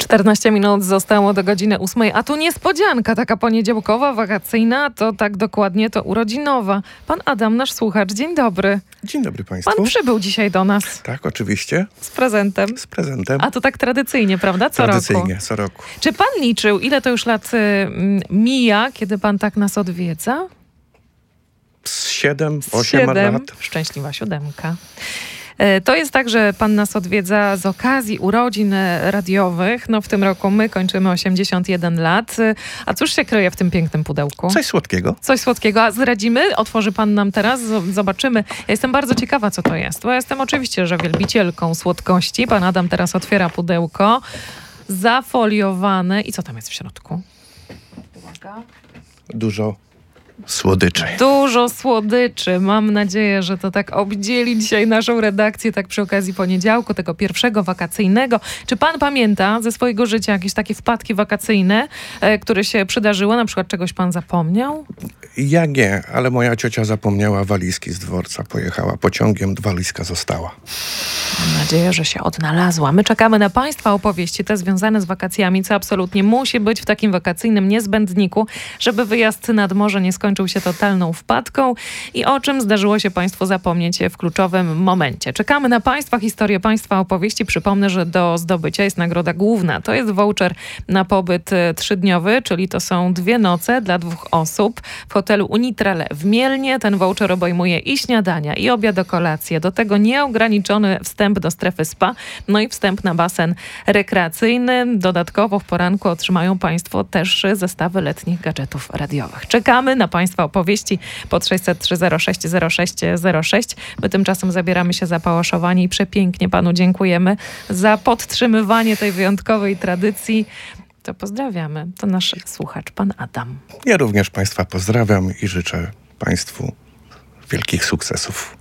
14 minut zostało do godziny 8, a tu niespodzianka taka poniedziałkowa, wakacyjna, to tak dokładnie to urodzinowa. Pan Adam, nasz słuchacz, dzień dobry. Dzień dobry Państwu. Pan przybył dzisiaj do nas. Tak, oczywiście. Z prezentem. Z prezentem. A to tak tradycyjnie, prawda? Co Tradycyjnie, roku. co roku. Czy pan liczył, ile to już lat mija, kiedy pan tak nas odwiedza? Z 7-8 lat. Szczęśliwa siódemka. To jest tak, że pan nas odwiedza z okazji urodzin radiowych. No w tym roku my kończymy 81 lat. A cóż się kryje w tym pięknym pudełku? Coś słodkiego. Coś słodkiego. A zdradzimy? Otworzy pan nam teraz? Zobaczymy. Ja jestem bardzo ciekawa, co to jest. Bo ja jestem oczywiście, że wielbicielką słodkości. Pan Adam teraz otwiera pudełko. Zafoliowane. I co tam jest w środku? Uwaga. Dużo słodyczy. Dużo słodyczy. Mam nadzieję, że to tak obdzieli dzisiaj naszą redakcję, tak przy okazji poniedziałku, tego pierwszego wakacyjnego. Czy pan pamięta ze swojego życia jakieś takie wpadki wakacyjne, które się przydarzyły? Na przykład czegoś pan zapomniał? Ja nie, ale moja ciocia zapomniała walizki z dworca. Pojechała pociągiem, walizka została. Mam nadzieję, że się odnalazła. My czekamy na państwa opowieści, te związane z wakacjami, co absolutnie musi być w takim wakacyjnym niezbędniku, żeby wyjazd nad morze nie skończył się totalną wpadką i o czym zdarzyło się państwu zapomnieć w kluczowym momencie. Czekamy na państwa historię, państwa opowieści. Przypomnę, że do zdobycia jest nagroda główna. To jest voucher na pobyt 3-dniowy, czyli to są 2 noce dla 2 osób w hotelu Unitrale w Mielnie. Ten voucher obejmuje i śniadania, i obiad, kolację. Do tego nieograniczony wstęp do strefy spa, no i wstęp na basen rekreacyjny. Dodatkowo w poranku otrzymają państwo też zestawy letnich gadżetów radiowych. Czekamy na państwa opowieści pod 603 06 06 06. My tymczasem zabieramy się za pałaszowanie i przepięknie panu dziękujemy za podtrzymywanie tej wyjątkowej tradycji. To pozdrawiamy. To nasz słuchacz, pan Adam. Ja również Państwa pozdrawiam i życzę Państwu wielkich sukcesów.